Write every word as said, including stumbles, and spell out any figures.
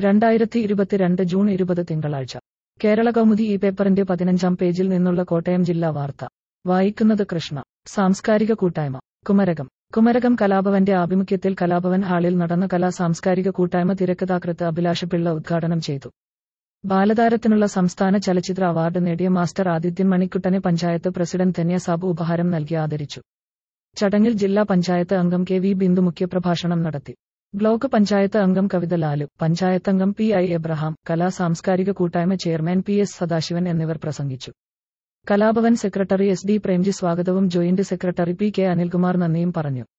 രണ്ടായിരത്തി ഇരുപത്തിരണ്ട് ജൂൺ ഇരുപത് തിങ്കളാഴ്ച കേരള കൗമുദി ഈ പേപ്പറിന്റെ പതിനഞ്ചാം പേജിൽ നിന്നുള്ള കോട്ടയം ജില്ലാ വാർത്ത വായിക്കുന്നത് കൃഷ്ണ. സാംസ്കാരിക കൂട്ടായ്മ കുമരകം. കുമരകം കലാഭവന്റെ ആഭിമുഖ്യത്തിൽ കലാഭവൻ ഹാളിൽ നടന്ന കലാ സാംസ്കാരിക കൂട്ടായ്മ തിരക്കഥാകൃത്ത് അഭിലാഷപിള്ള ഉദ്ഘാടനം ചെയ്തു. ബാലതാരത്തിനുള്ള സംസ്ഥാന ചലച്ചിത്ര അവാർഡ് നേടിയ മാസ്റ്റർ ആദിത്യൻ മണിക്കുട്ടനെ പഞ്ചായത്ത് പ്രസിഡന്റ് ധന്യ സാബു ഉപഹാരം നൽകി ആദരിച്ചു. ചടങ്ങിൽ ജില്ലാ പഞ്ചായത്ത് അംഗം കെ വി ബിന്ദു മുഖ്യപ്രഭാഷണം നടത്തി. ബ്ലോക്ക് പഞ്ചായത്ത് അംഗം കവിത ലാലു, പഞ്ചായത്തംഗം പി ഐ എബ്രഹാം, കലാ സാംസ്കാരിക കൂട്ടായ്മ ചെയർമാൻ പി എസ് സദാശിവൻ എന്നിവർ പ്രസംഗിച്ചു. Kalabhavan secretary S D Premji സ്വാഗതവും joint secretary P K Anilkumar നന്ദിയും പറഞ്ഞു.